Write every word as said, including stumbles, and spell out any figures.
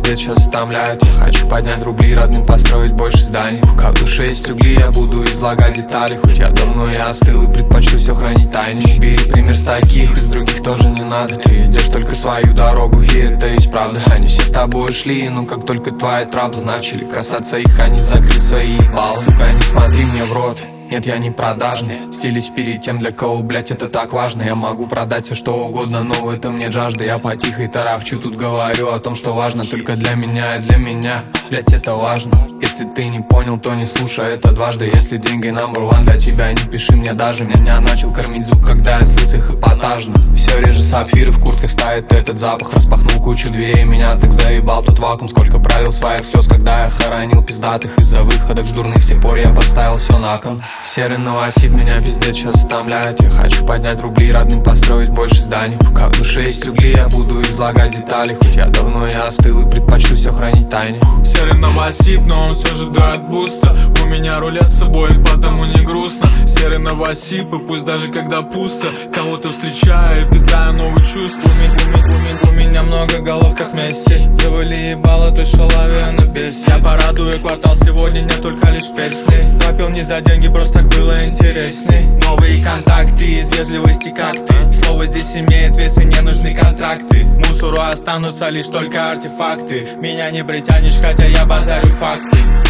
пиздец сейчас утомляет. Я хочу поднять рубли, родным построить больше зданий. Пока в душе есть угли, я буду излагать детали. Хоть я давно и остыл и предпочту все хранить тайне. Бери пример с таких, из других тоже не надо. Ты идешь только свою дорогу, и это есть правда. Они все с тобой шли, но как только твои траблы начали касаться их, они закрыли свои ебалы. Сука, не смотри мне в рот. Нет, я не продажный. Стились перед тем, для кого, блять, это так важно. Я могу продать все что угодно, но в этом нет жажды. Я потихо тарахчу, тут говорю о том, что важно только для меня и для меня. Блять, это важно. Если ты не понял, то не слушай это дважды. Если деньги number one для тебя, не пиши мне даже. Меня начал кормить звук, когда я слез их эпатажно. Все реже сапфиры в куртках ставит этот запах. Распахнул кучу дверей, меня так заебал тот вакуум. Сколько правил своих слез, когда я хоронил пиздатых. Из-за выходок дурных с тех пор я подставил все на кон. Серый новосиб меня пиздец сейчас утомляет. Я хочу поднять рубли, родным построить больше зданий. Пока в душе есть угли, я буду излагать детали. Хоть я давно и остыл и предпочту все хранить тайне. Серый новосиб, но он все же дает буста. У меня рулет с собой, потому не грустно. Серый новосиб, и пусть даже когда пусто, кого-то встречаю, питаю новые чувства. У меня, у меня, у меня много голов, как Месси. Завали ебало, той шалаве на бесе. Я порадую квартал сегодня, не только лишь песни. Пропил не за деньги, просто так было интересней. Новые контакты из вежливости, как ты. Слово здесь имеет вес и не нужны контракты. Мусору останутся лишь только артефакты. Меня не притянешь, хотя я базарю факты.